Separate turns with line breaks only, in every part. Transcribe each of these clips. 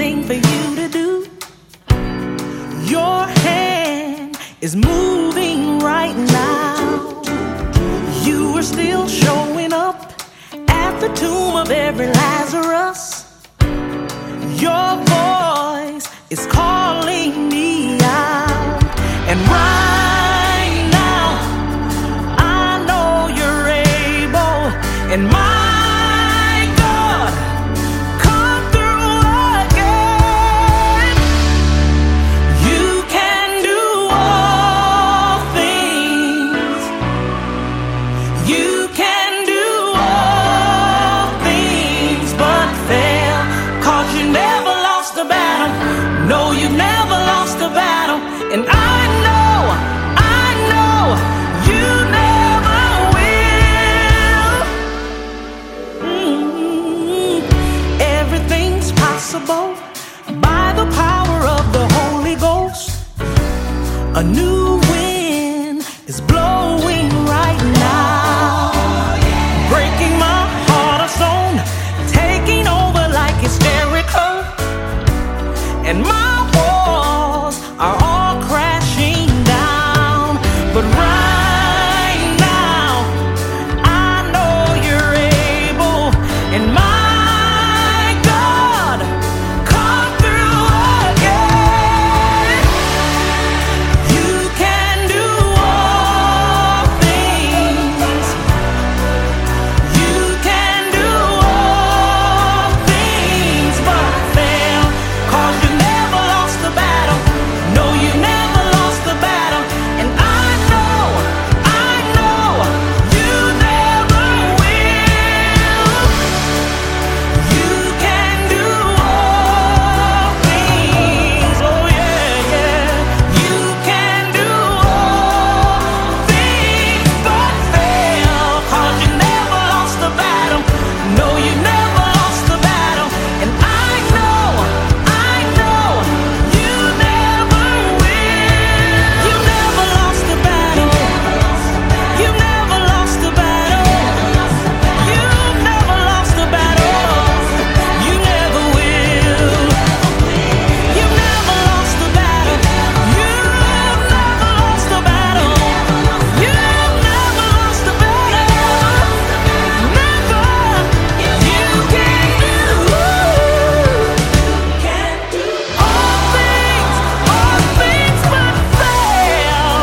thing for you to do. Your hand is moving right now. You are still showing up at the tomb of every Lazarus. Your voice is calling me out. And right now, I know you're able. And my God, come through again. You can do all things. You can do all things but fail. 'Cause you never lost a battle. No, you've never lost a battle. And I know you never will. Everything's possible by the power of the Holy Ghost. A new wind is blowing right now, breaking my heart of stone, taking over like it's Jericho. And my walls are all crashing down. But right now, I know you're able. And my God, come through again. You can do all things. You can do all things but fail. 'Cause you never lost the battle. No, you never lost the battle. And I know you never will. You can do all things. Oh yeah, yeah. You can do all things but fail. 'Cause you never lost the battle. No, you never lost the battle. And I know you never will. You never lost the battle. You never lost the battle. You never lost the battle. You never will. You never lost the battle. You never lost the battle. You never lost the battle. Never. You can do all things but fail.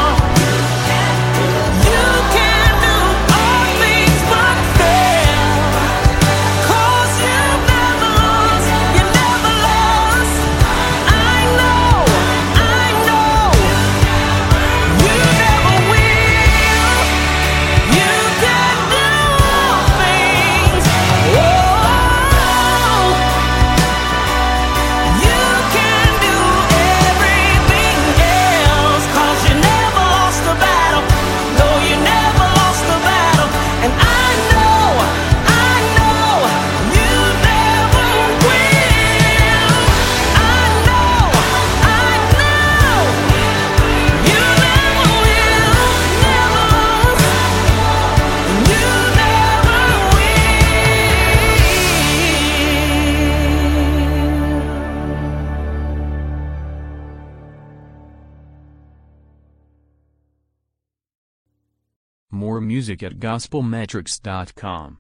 You can do all things but fail. 'Cause you never lost. You never lost. I know. You never will. You can do all things. Oh, you can do everything else. 'Cause you never lost the battle. No, you never lost the battle. And I know you never will. I know you never will. Never lost. You never will.
More music at gospelmetrics.com.